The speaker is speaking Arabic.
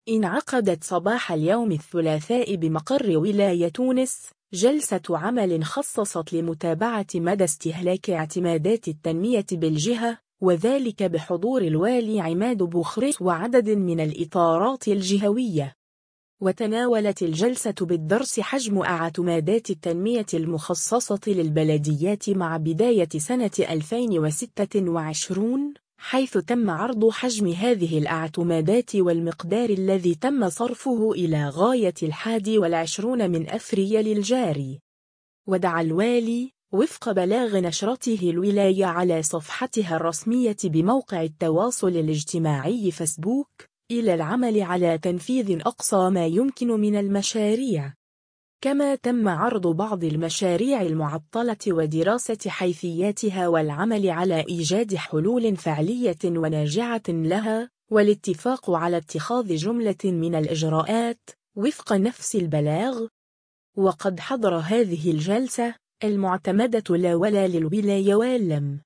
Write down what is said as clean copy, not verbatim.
انعقدت صباح اليوم الثلاثاء بمقر ولاية تونس جلسة عمل خصصت لمتابعة مدى استهلاك اعتمادات التنمية بالجهة، وذلك بحضور الوالي عماد بوخريس وعدد من الإطارات الجهوية. وتناولت الجلسة بالدرس حجم اعتمادات التنمية المخصصة للبلديات مع بداية سنة 2026، حيث تم عرض حجم هذه الاعتمادات والمقدار الذي تم صرفه إلى غاية 21 من أفريل الجاري. ودعا الوالي وفق بلاغ نشرته الولاية على صفحتها الرسمية بموقع التواصل الاجتماعي فيسبوك إلى العمل على تنفيذ أقصى ما يمكن من المشاريع. كما تم عرض بعض المشاريع المعطلة ودراسة حيثياتها والعمل على إيجاد حلول فعلية وناجعة لها، والاتفاق على اتخاذ جملة من الإجراءات وفق نفس البلاغ. وقد حضر هذه الجلسة المعتمدة لا ولا للولاية واللم